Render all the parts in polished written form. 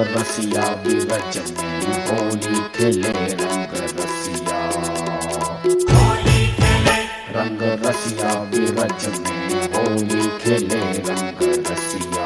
रसिया बिरज में होली खेले रंग रसिया, रंग रसिया बिरज में होली खेले रंग रसिया।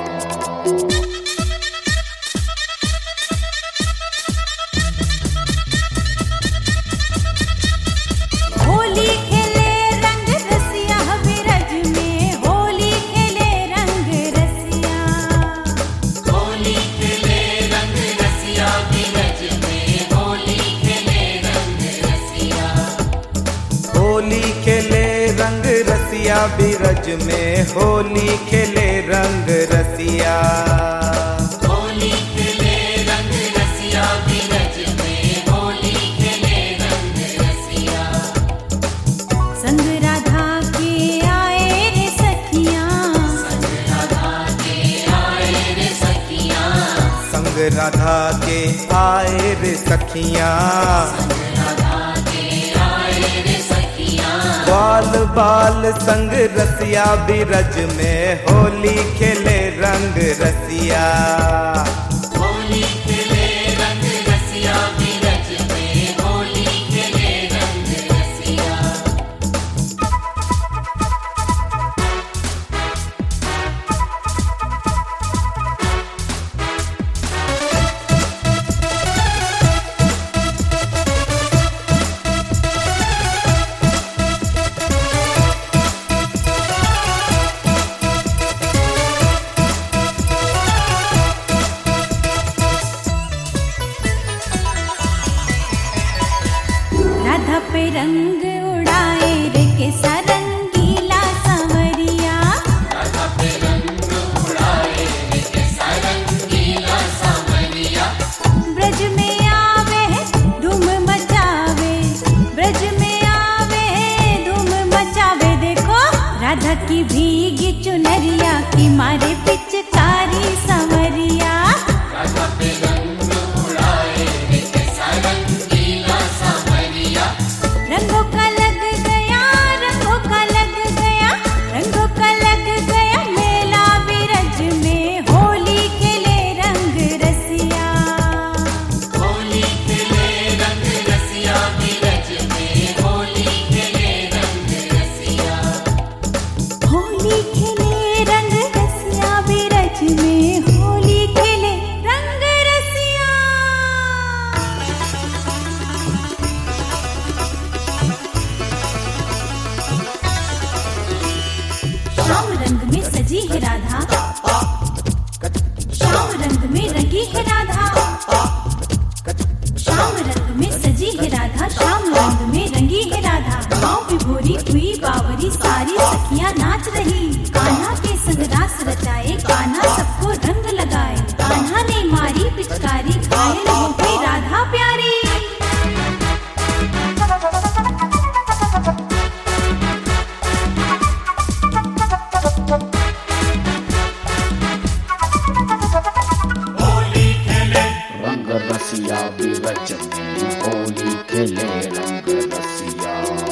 होली खेले रंग रसिया बिरज में होली खेले रंग रसिया। होली खेले रंग रसिया बिरज में होली खेले रंग रसिया। संग राधा के आए रे सखियां, संग राधा के आए रे सखियां, संग राधा के आए रे सखियां। बाल बाल संग रसिया बिरज में होली खेले रंग रसिया। होली खेले रंग रसिया बिरज में होली खेले रंग रसिया। राधा पे रंग उड़ाए रे के सारंगीला सांवरिया। राधा पे रंग उड़ाए रे के सारंगीला सांवरिया। ब्रज में आवे धूम मचावे, ब्रज में आवे धूम मचावे। देखो राधा की भीगी चुनरिया की मारे पिचकारी सांवरिया। राधा पे रंग उड़ाए रे के सारंगीला सांवरिया। रंगों का लग गया, रंगों का लग गया, रंगों का लग गया मेला बिरज में होली खेले रंग रसिया। होली खेले रंग रसिया बिरज में होली खेले रंग रसिया। होली खेले रंग रसिया बिरज में होली खेले रंग रसिया। श्याम रंग में सजी है राधा, श्याम रंग में रंगी है राधा, श्याम रंग में सजी है राधा, श्याम रंग में रंगी है राधा। गाँव विभोरी हुई बावरी सारी सखियां नाच रही। कान्हा के संग रास रचाए, कान्हा सबको रंग लगाए। कान्हा ने मारी पिचकारी, घायल हो गई राधा प्यारी। रंग रसिया बिरज में होली खेले रंग रसिया।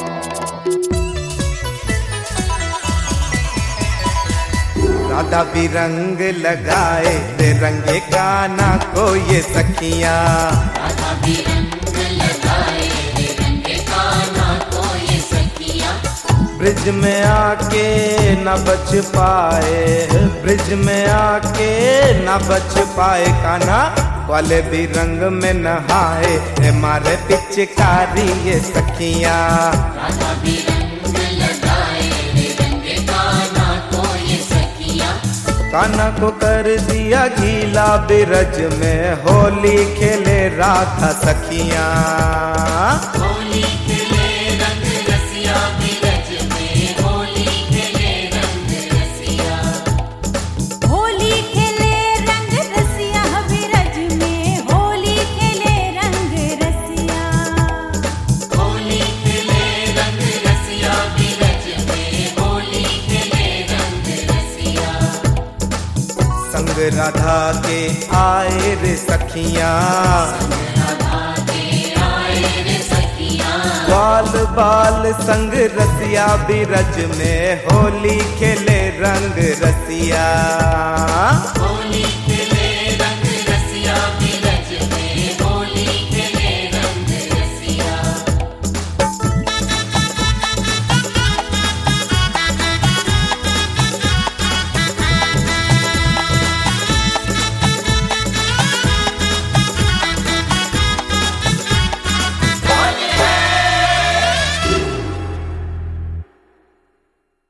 राधा भी रंग लगाए रे रंगे कान्हा को ये सखियां। राधा भी रंग लगाए रे रंगे कान्हा को ये सखियां। ब्रिज में आके न बच पाए, ब्रिज में आके न बच पाए। कान्हा वाले भी रंग में नहाए हे मारे पिचकारी ये सखियां। राधा भी रंग लगाए रे रंगे कान्हा को ये सखियां। कान्हा को कर दिया गीला बिरज में होली खेले राधा सखियां। होली खेले रंग रसिया बिरज में होली खेले रंग रसिया। होली खेले रंग रसिया बिरज में होली खेले रंग रसिया। होली खेले रंग रसिया बिरज में होली खेले रंग रसिया। संग राधा के आए रे सखियां। राधा के आए रे सखियां। बाल बाल संग रसिया बिरज में होली खेले रंग रसिया। होली